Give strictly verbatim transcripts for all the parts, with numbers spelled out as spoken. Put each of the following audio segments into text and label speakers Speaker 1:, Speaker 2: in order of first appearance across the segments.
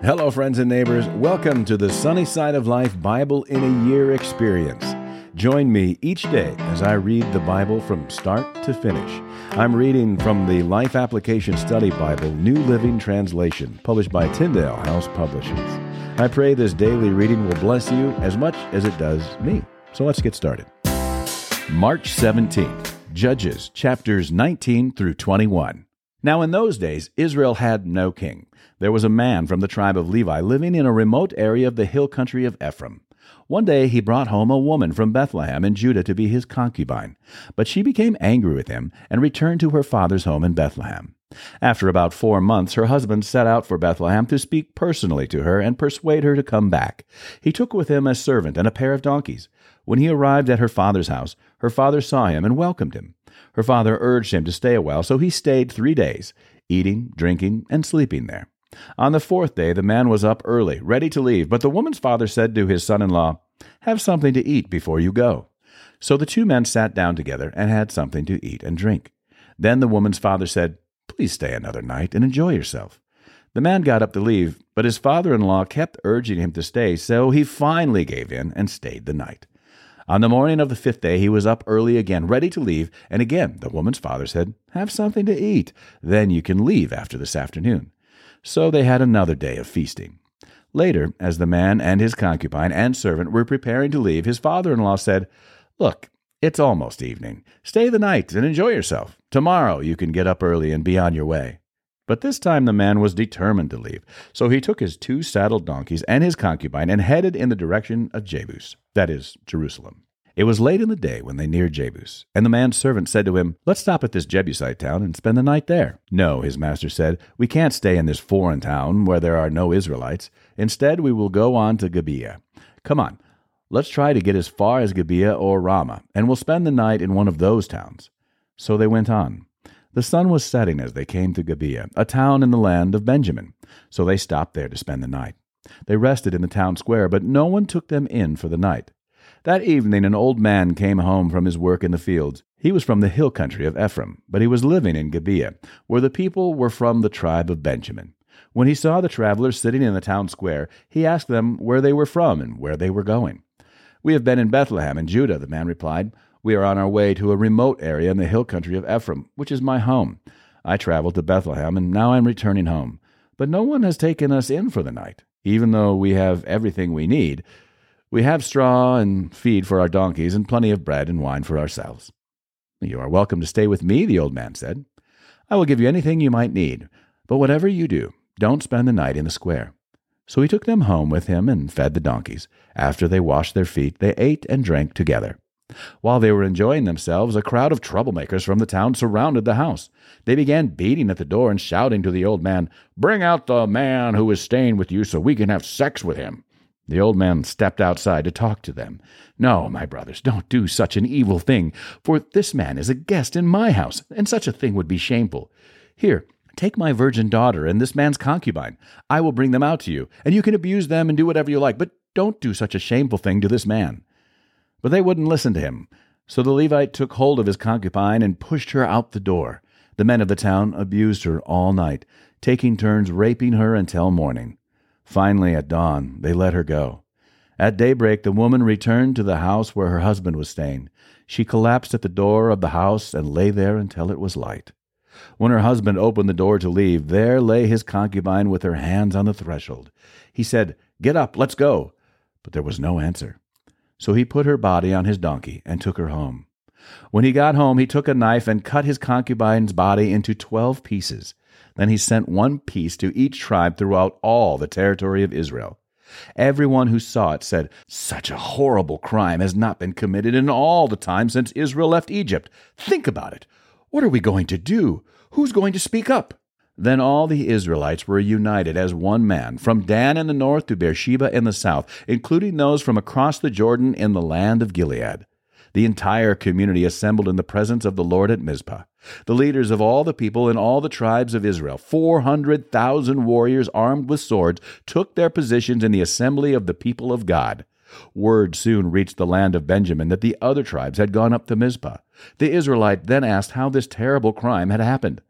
Speaker 1: Hello, friends and neighbors. Welcome to the Sunny Side of Life Bible in a Year experience. Join me each day as I read the Bible from start to finish. I'm reading from the Life Application Study Bible, New Living Translation, published by Tyndale House Publishers. I pray this daily reading will bless you as much as it does me. So let's get started. March seventeenth, Judges, chapters nineteen through twenty-one. Now in those days, Israel had no king. There was a man from the tribe of Levi living in a remote area of the hill country of Ephraim. One day he brought home a woman from Bethlehem in Judah to be his concubine. But she became angry with him and returned to her father's home in Bethlehem. After about four months, her husband set out for Bethlehem to speak personally to her and persuade her to come back. He took with him a servant and a pair of donkeys. When he arrived at her father's house, her father saw him and welcomed him. Her father urged him to stay a while, so he stayed three days, eating, drinking, and sleeping there. On the fourth day, the man was up early, ready to leave, but the woman's father said to his son-in-law, "Have something to eat before you go." So the two men sat down together and had something to eat and drink. Then the woman's father said, "Please stay another night and enjoy yourself." The man got up to leave, but his father-in-law kept urging him to stay, so he finally gave in and stayed the night. On the morning of the fifth day, he was up early again, ready to leave, and again the woman's father said, "Have something to eat, then you can leave after this afternoon." So they had another day of feasting. Later, as the man and his concubine and servant were preparing to leave, his father-in-law said, "Look, it's almost evening. Stay the night and enjoy yourself. Tomorrow you can get up early and be on your way." But this time the man was determined to leave, so he took his two saddled donkeys and his concubine and headed in the direction of Jebus, that is, Jerusalem. It was late in the day when they neared Jebus, and the man's servant said to him, "Let's stop at this Jebusite town and spend the night there." "No," his master said, "we can't stay in this foreign town where there are no Israelites. Instead, we will go on to Gibeah. Come on, let's try to get as far as Gibeah or Ramah, and we'll spend the night in one of those towns." So they went on. The sun was setting as they came to Gibeah, a town in the land of Benjamin. So they stopped there to spend the night. They rested in the town square, but no one took them in for the night. That evening an old man came home from his work in the fields. He was from the hill country of Ephraim, but he was living in Gibeah, where the people were from the tribe of Benjamin. When he saw the travelers sitting in the town square, he asked them where they were from and where they were going. "We have been in Bethlehem in Judah," the man replied. "We are on our way to a remote area in the hill country of Ephraim, which is my home. I traveled to Bethlehem, and now I am returning home. But no one has taken us in for the night, even though we have everything we need. We have straw and feed for our donkeys and plenty of bread and wine for ourselves." "You are welcome to stay with me," the old man said. "I will give you anything you might need, but whatever you do, don't spend the night in the square." So he took them home with him and fed the donkeys. After they washed their feet, they ate and drank together. While they were enjoying themselves, a crowd of troublemakers from the town surrounded the house. They began beating at the door and shouting to the old man, "Bring out the man who is staying with you so we can have sex with him." The old man stepped outside to talk to them. "No, my brothers, don't do such an evil thing, for this man is a guest in my house, and such a thing would be shameful. Here, take my virgin daughter and this man's concubine. I will bring them out to you, and you can abuse them and do whatever you like, but don't do such a shameful thing to this man." But they wouldn't listen to him. So the Levite took hold of his concubine and pushed her out the door. The men of the town abused her all night, taking turns raping her until morning. Finally, at dawn, they let her go. At daybreak, the woman returned to the house where her husband was staying. She collapsed at the door of the house and lay there until it was light. When her husband opened the door to leave, there lay his concubine with her hands on the threshold. He said, "Get up, let's go." But there was no answer. So he put her body on his donkey and took her home. When he got home, he took a knife and cut his concubine's body into twelve pieces. Then he sent one piece to each tribe throughout all the territory of Israel. Everyone who saw it said, "Such a horrible crime has not been committed in all the time since Israel left Egypt. Think about it. What are we going to do? Who's going to speak up?" Then all the Israelites were united as one man, from Dan in the north to Beersheba in the south, including those from across the Jordan in the land of Gilead. The entire community assembled in the presence of the Lord at Mizpah. The leaders of all the people in all the tribes of Israel, four hundred thousand warriors armed with swords, took their positions in the assembly of the people of God. Word soon reached the land of Benjamin that the other tribes had gone up to Mizpah. The Israelite then asked how this terrible crime had happened.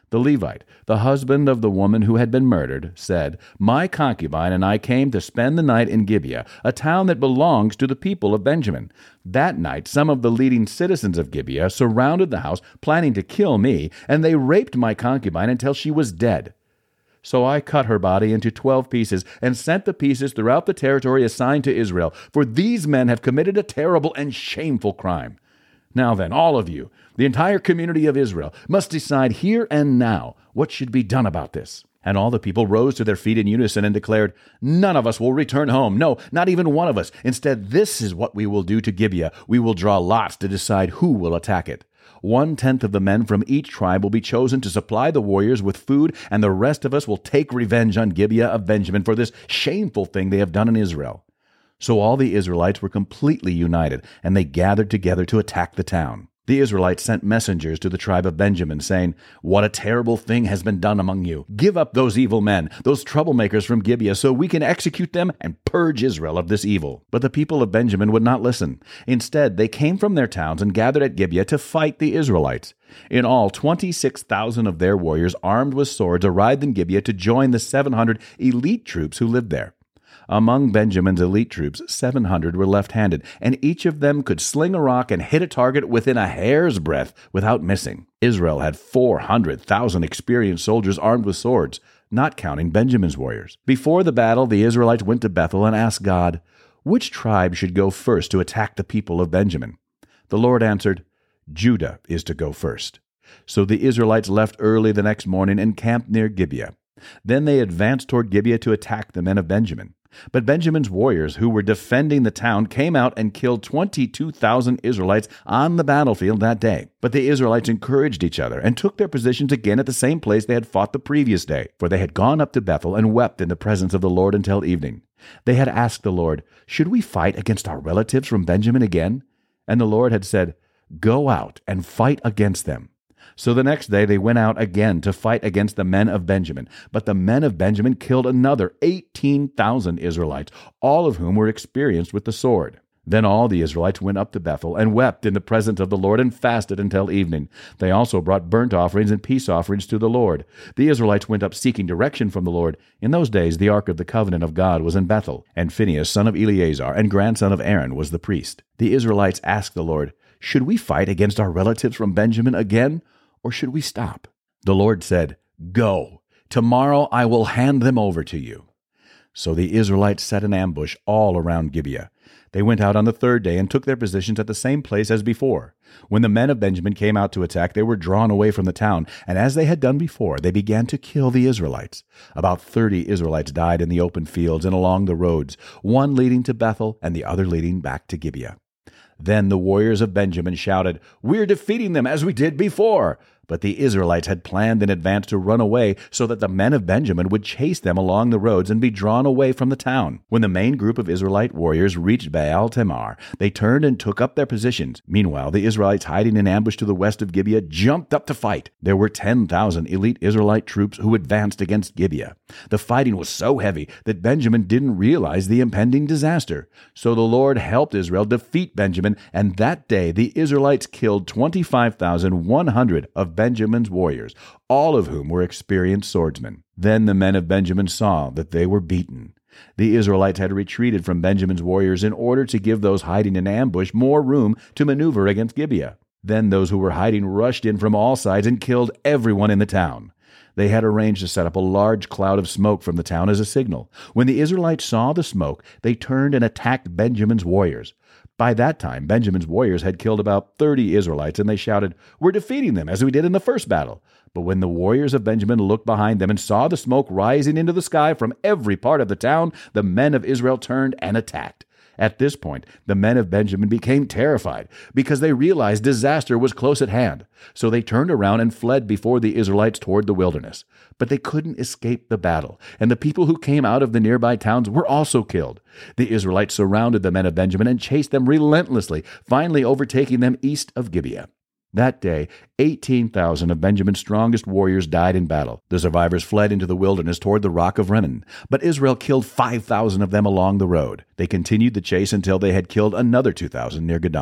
Speaker 1: The Levite, the husband of the woman who had been murdered, said, "My concubine and I came to spend the night in Gibeah, a town that belongs to the people of Benjamin. That night some of the leading citizens of Gibeah surrounded the house, planning to kill me, and they raped my concubine until she was dead. So I cut her body into twelve pieces and sent the pieces throughout the territory assigned to Israel, for these men have committed a terrible and shameful crime. Now then, all of you, the entire community of Israel, must decide here and now what should be done about this." And all the people rose to their feet in unison and declared, "None of us will return home. No, not even one of us. Instead, this is what we will do to Gibeah. We will draw lots to decide who will attack it. One-tenth of the men from each tribe will be chosen to supply the warriors with food, and the rest of us will take revenge on Gibeah of Benjamin for this shameful thing they have done in Israel." So all the Israelites were completely united, and they gathered together to attack the town. The Israelites sent messengers to the tribe of Benjamin, saying, "What a terrible thing has been done among you. Give up those evil men, those troublemakers from Gibeah, so we can execute them and purge Israel of this evil." But the people of Benjamin would not listen. Instead, they came from their towns and gathered at Gibeah to fight the Israelites. In all, twenty-six thousand of their warriors armed with swords arrived in Gibeah to join the seven hundred elite troops who lived there. Among Benjamin's elite troops, seven hundred were left-handed, and each of them could sling a rock and hit a target within a hair's breadth without missing. Israel had four hundred thousand experienced soldiers armed with swords, not counting Benjamin's warriors. Before the battle, the Israelites went to Bethel and asked God, "Which tribe should go first to attack the people of Benjamin?" The Lord answered, "Judah is to go first." So the Israelites left early the next morning and camped near Gibeah. Then they advanced toward Gibeah to attack the men of Benjamin. But Benjamin's warriors, who were defending the town, came out and killed twenty-two thousand Israelites on the battlefield that day. But the Israelites encouraged each other and took their positions again at the same place they had fought the previous day, for they had gone up to Bethel and wept in the presence of the Lord until evening. They had asked the Lord, "Should we fight against our relatives from Benjamin again?" And the Lord had said, "Go out and fight against them." So the next day they went out again to fight against the men of Benjamin. But the men of Benjamin killed another eighteen thousand Israelites, all of whom were experienced with the sword. Then all the Israelites went up to Bethel and wept in the presence of the Lord and fasted until evening. They also brought burnt offerings and peace offerings to the Lord. The Israelites went up seeking direction from the Lord. In those days the ark of the covenant of God was in Bethel, and Phinehas, son of Eleazar and grandson of Aaron, was the priest. The Israelites asked the Lord, "Should we fight against our relatives from Benjamin again? Or should we stop?" The Lord said, "Go. Tomorrow I will hand them over to you." So the Israelites set an ambush all around Gibeah. They went out on the third day and took their positions at the same place as before. When the men of Benjamin came out to attack, they were drawn away from the town, and as they had done before, they began to kill the Israelites. About thirty Israelites died in the open fields and along the roads, one leading to Bethel and the other leading back to Gibeah. Then the warriors of Benjamin shouted, "We're defeating them as we did before." But the Israelites had planned in advance to run away so that the men of Benjamin would chase them along the roads and be drawn away from the town. When the main group of Israelite warriors reached Baal Tamar, they turned and took up their positions. Meanwhile, the Israelites hiding in ambush to the west of Gibeah jumped up to fight. There were ten thousand elite Israelite troops who advanced against Gibeah. The fighting was so heavy that Benjamin didn't realize the impending disaster. So the Lord helped Israel defeat Benjamin, and that day the Israelites killed twenty-five thousand one hundred of Benjamin's warriors, all of whom were experienced swordsmen. Then the men of Benjamin saw that they were beaten. The Israelites had retreated from Benjamin's warriors in order to give those hiding in ambush more room to maneuver against Gibeah. Then those who were hiding rushed in from all sides and killed everyone in the town. They had arranged to set up a large cloud of smoke from the town as a signal. When the Israelites saw the smoke, they turned and attacked Benjamin's warriors. By that time, Benjamin's warriors had killed about thirty Israelites, and they shouted, "We're defeating them, as we did in the first battle." But when the warriors of Benjamin looked behind them and saw the smoke rising into the sky from every part of the town, the men of Israel turned and attacked. At this point, the men of Benjamin became terrified because they realized disaster was close at hand. So they turned around and fled before the Israelites toward the wilderness. But they couldn't escape the battle, and the people who came out of the nearby towns were also killed. The Israelites surrounded the men of Benjamin and chased them relentlessly, finally overtaking them east of Gibeah. That day, eighteen thousand of Benjamin's strongest warriors died in battle. The survivors fled into the wilderness toward the rock of Rimmon, but Israel killed five thousand of them along the road. They continued the chase until they had killed another two thousand near Gadam.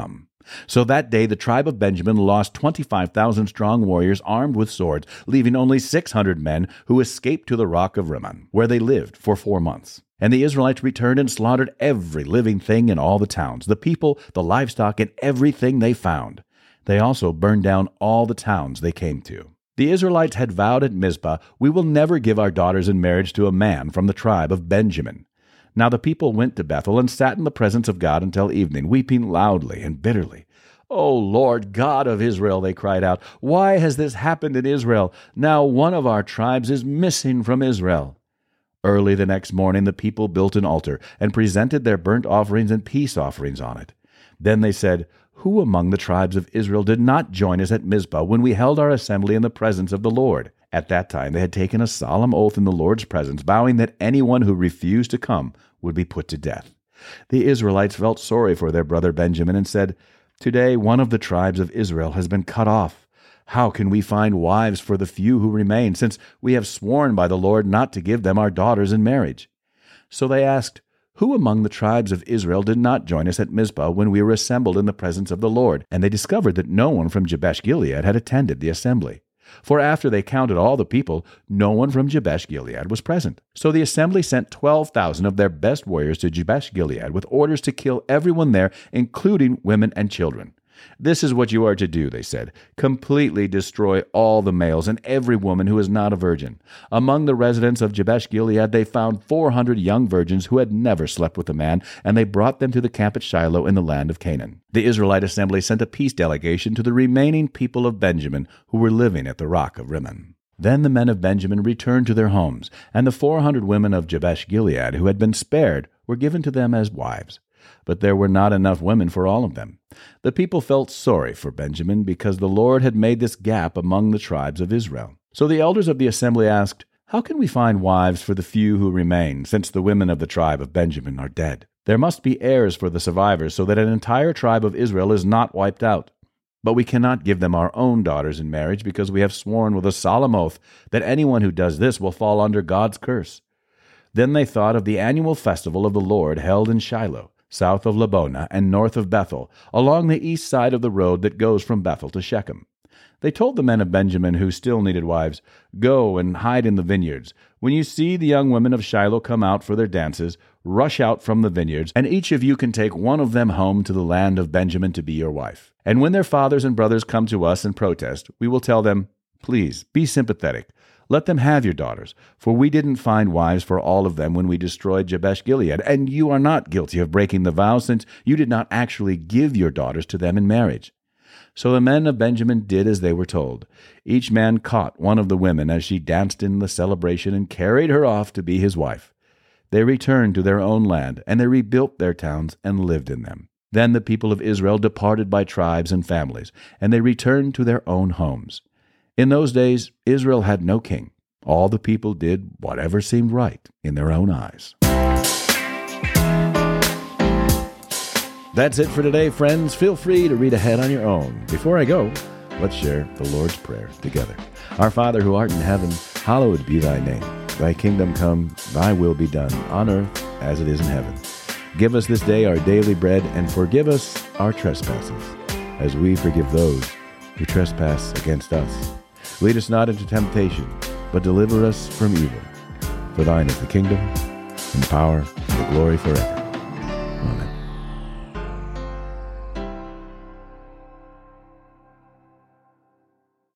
Speaker 1: So that day the tribe of Benjamin lost twenty-five thousand strong warriors armed with swords, leaving only six hundred men who escaped to the rock of Rimmon, where they lived for four months. And the Israelites returned and slaughtered every living thing in all the towns, the people, the livestock, and everything they found. They also burned down all the towns they came to. The Israelites had vowed at Mizpah, "We will never give our daughters in marriage to a man from the tribe of Benjamin." Now the people went to Bethel and sat in the presence of God until evening, weeping loudly and bitterly. "O Lord God of Israel," they cried out, "why has this happened in Israel? Now one of our tribes is missing from Israel." Early the next morning the people built an altar and presented their burnt offerings and peace offerings on it. Then they said, "Who among the tribes of Israel did not join us at Mizpah when we held our assembly in the presence of the Lord?" At that time they had taken a solemn oath in the Lord's presence, vowing that anyone who refused to come would be put to death. The Israelites felt sorry for their brother Benjamin and said, "Today one of the tribes of Israel has been cut off. How can we find wives for the few who remain, since we have sworn by the Lord not to give them our daughters in marriage?" So they asked, "Who among the tribes of Israel did not join us at Mizpah when we were assembled in the presence of the Lord?" And they discovered that no one from Jabesh-Gilead had attended the assembly. For after they counted all the people, no one from Jabesh-Gilead was present. So the assembly sent twelve thousand of their best warriors to Jabesh-Gilead with orders to kill everyone there, including women and children. "This is what you are to do," they said. "Completely destroy all the males and every woman who is not a virgin." Among the residents of Jabesh-Gilead they found four hundred young virgins who had never slept with a man, and they brought them to the camp at Shiloh in the land of Canaan. The Israelite assembly sent a peace delegation to the remaining people of Benjamin who were living at the rock of Rimmon. Then the men of Benjamin returned to their homes, and the four hundred women of Jabesh-Gilead who had been spared were given to them as wives. But there were not enough women for all of them. The people felt sorry for Benjamin because the Lord had made this gap among the tribes of Israel. So the elders of the assembly asked, "How can we find wives for the few who remain, since the women of the tribe of Benjamin are dead? There must be heirs for the survivors, so that an entire tribe of Israel is not wiped out. But we cannot give them our own daughters in marriage because we have sworn with a solemn oath that anyone who does this will fall under God's curse." Then they thought of the annual festival of the Lord held in Shiloh, south of Lebonah and north of Bethel, along the east side of the road that goes from Bethel to Shechem. They told the men of Benjamin who still needed wives, "Go and hide in the vineyards. When you see the young women of Shiloh come out for their dances, rush out from the vineyards, and each of you can take one of them home to the land of Benjamin to be your wife. And when their fathers and brothers come to us and protest, we will tell them, 'Please, be sympathetic. Let them have your daughters, for we didn't find wives for all of them when we destroyed Jabesh-Gilead, and you are not guilty of breaking the vow, since you did not actually give your daughters to them in marriage.' So the men of Benjamin did as they were told. Each man caught one of the women as she danced in the celebration and carried her off to be his wife. They returned to their own land, and they rebuilt their towns and lived in them. Then the people of Israel departed by tribes and families, and they returned to their own homes. In those days, Israel had no king. All the people did whatever seemed right in their own eyes. That's it for today, friends. Feel free to read ahead on your own. Before I go, let's share the Lord's Prayer together. Our Father who art in heaven, hallowed be thy name. Thy kingdom come, thy will be done, on earth as it is in heaven. Give us this day our daily bread, and forgive us our trespasses, as we forgive those who trespass against us. Lead us not into temptation, but deliver us from evil. For thine is the kingdom, and the power, and the glory forever.